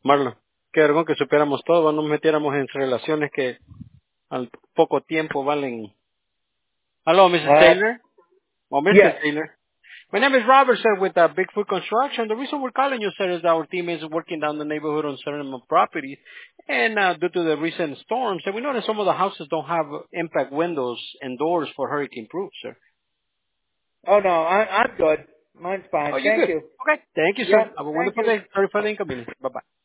Marlon, qué vergüenza que supiéramos todo, no nos metiéramos en relaciones que al poco tiempo valen. Hello, Mrs. Taylor. Or Mr. Yes. Taylor. My name is Robert, sir, with Bigfoot Construction. The reason we're calling you, sir, is our team is working down the neighborhood on certain properties. And due to the recent storms, and we know that some of the houses don't have impact windows and doors for hurricane proof, sir. Oh no, I'm good. Mine's fine. Oh, you're Thank good. you. Okay. Thank you, sir. Yep. Have a Thank wonderful you. day. Sorry for the inconvenience. Bye-bye.